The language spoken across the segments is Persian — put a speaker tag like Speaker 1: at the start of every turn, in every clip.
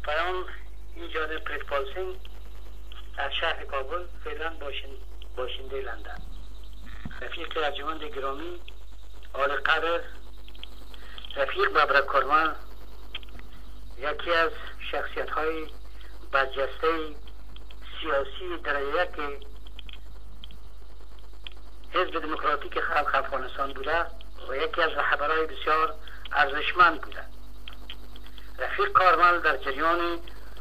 Speaker 1: پیام اینجا پریتپال سینگ از شهر کابل، فعلا باشنده لندن. رفیق ارجمند گرامی، آل قدر، رفیق ببرک کارمل، یکی از شخصیت های برجسته سیاسی درجه یک حزب دموکراتیک خلق افغانستان بوده و یکی از رهبران بسیار ارزشمند بوده. رفیق کارمل در جریان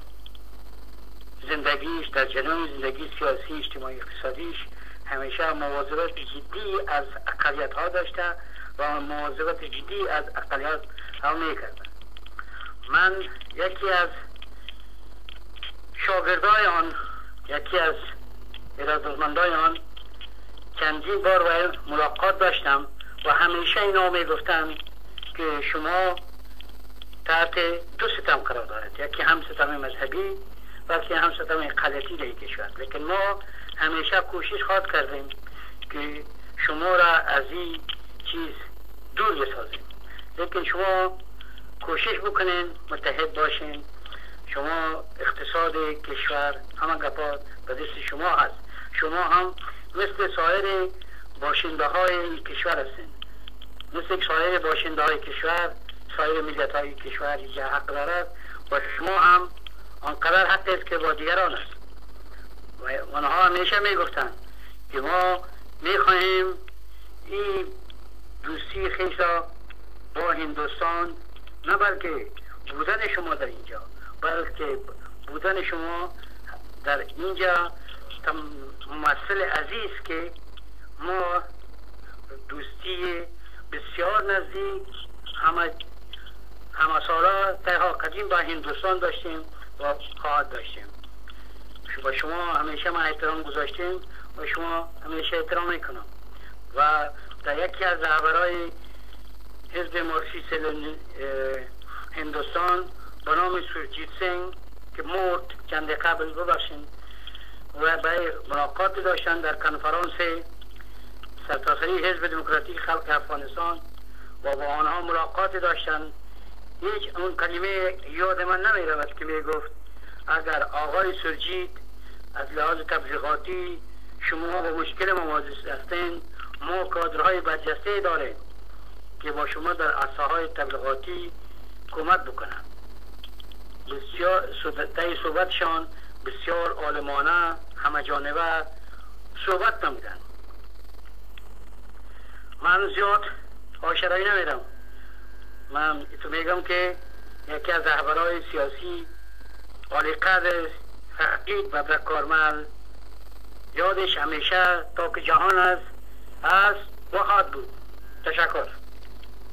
Speaker 1: زندگیش، در جریان زندگی سیاسی، اجتماعی، اقتصادیش همیشه مواظبت جدی از اقلیت ها داشته و مواظبت جدی از اقلیت ها میکرده. من یکی از شاگردای آن، یکی از ارادتمندای آن چندین بار و ملاقات داشتم و همیشه اینا میگفتن که شما تحت دو ستم قرار دارد، یکی هم ستم مذهبی و یکی هم ستم اقلیتی در کشور. لیکن ما همیشه کوشش خواد کردیم که شما را از این چیز دور بسازیم. لیکن شما کوشش بکنین متحد باشین. شما اقتصاد کشور همه گپا به دست شما هست. شما هم مثل سایر باشنده های کشور هستین، مثل سایر باشنده های کشور، سایر ملت های کشور اینجا حق دارد و شما هم آنقدر حق است که با دیگران است. و آنها همیشه میگفتن که ما میخواهیم این دوستی خیش را با هندوستان، نه بلکه بودن شما در اینجا، بلکه بودن شما در اینجا ممثل عزیز که ما دوستی بسیار نزدیک همه سالا تا قدیم با هندوستان داشتیم و خواهد داشتیم. با شما همیشه ما احترام گذاشتیم و شما همیشه احترام میکنم. و در یکی از رهبرای حزب مارکسیست هندوستان به نام سورجیت سینگ که مرد چند قبل، ببخشید، و برای ملاقات داشتن در کنفرانس سرتاسری حزب دموکراتیک خلق افغانستان و با آنها ملاقات داشتن. هیچ اون کلمه یاد من نمی رود که می گفت اگر آقای سورجیت از لحاظ تبلیغاتی شما با مشکل مواجه هستین، ما کادرهای برجسته داریم که با شما در عرصه‌های تبلیغاتی کمک بکنن. بسیار صحبتشان بسیار عالمانه، همه جانبه صحبت نمیدن. من زیاد آشرایی نمیدم. من تو میگم که یکی از رهبرهای سیاسی عالی قدر رفیق ببرک کارمل یادش همیشه تا که جهان است و خواهد بود. تشکر.